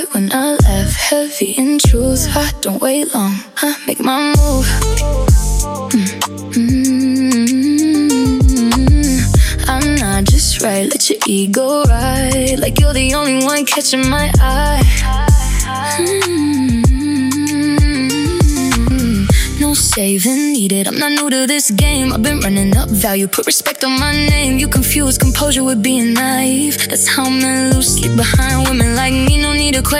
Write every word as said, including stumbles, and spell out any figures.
When I laugh heavy in truth, I don't wait long, I make my move. Mm-hmm. I'm not just right, let your ego ride, like you're the only one catching my eye. Mm-hmm. No saving needed, I'm not new to this game. I've been running up value, put respect on my name. You confuse composure with being naive, that's how men lose sleep behind women like me. No need a question.